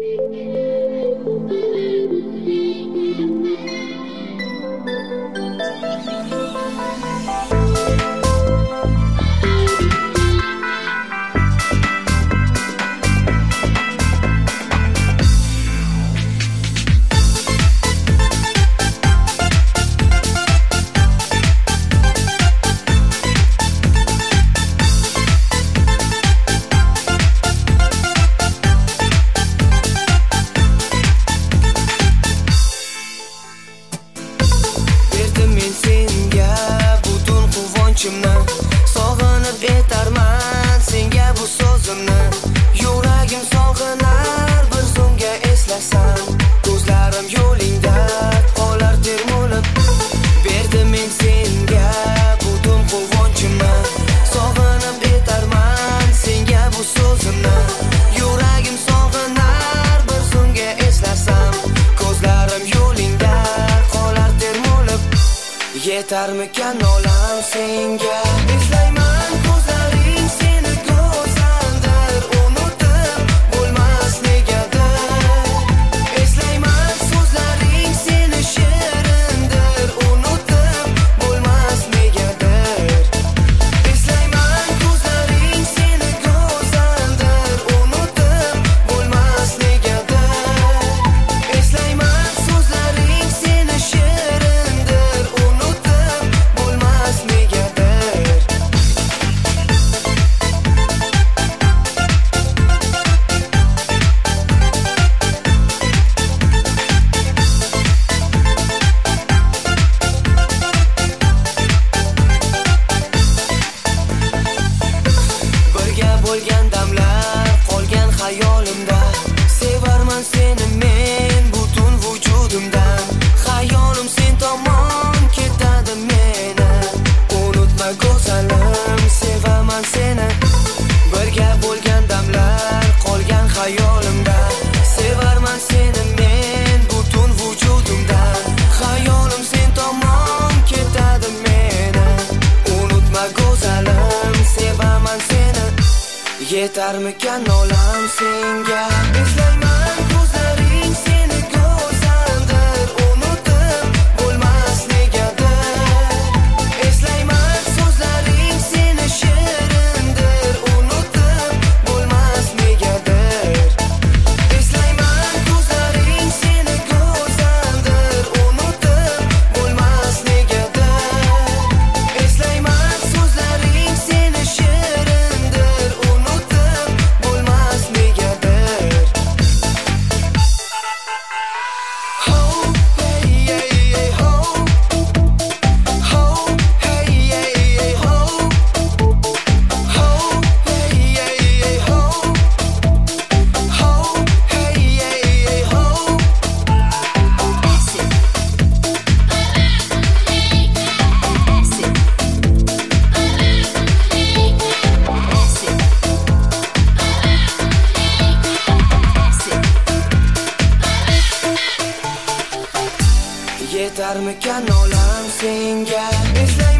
Sog'inib etarman senga bu so'zimni. Yuragim sog'inar bir so'mga eslasam. Ko'zlarim yo'lingda qolar termulib. Berdim men senga butun quvonchimni. Sog'inib etarman senga bu so'zimni. Yuragim sog'inar bir so'mga eslasam. Ko'zlarim yo'lingda qolar termulib. Yetarmikan olam senga. Eslayman ko'zlaring seni go'zaldir. Unutib bo'lmas negadir. Eslayman so'zlaring seni shirindir. Unutib bo'lmas negadir. Eslayman ko'zlaring seni go'zaldir. Unutib bo'lmas negadir. Eslayman so'zlaring seni shirindir. Unutib bo'lmas negadir. Birga bo'lgan damlar qolgan xayolimda. Sevarman seni men butun vujudimdan. Xayolim sen tomon ketadi meni. Unutma go'zalim, sevaman seni. Birga bo'lgan damlar qolgan xayolimda. Sevarman seni men butun vujudimdan. Xayolim sen tomon ketadi meni. Unutma go'zalim, sevaman seni. Yetarmikan olam senga. Eslayman ko'zlaring seni go'zaldir. Unutib bo'lmas negadir. Eslayman so'zlaring seni shirindir. Unutib bo'lmas negadir. Eslayman ko'zlaring seni go'zaldir. Unutib bo'lmas negadir. Eslayman so'zlaring seni shirindir. Unutib bo'lmas negadir. Ho, hey, hey, hey, ho. Ho, hey, hey, hey, ho. Ho, hey, hey, hey, ho. Ho, hey, hey, hey, ho. Yetarmikan olam senga. Eslayman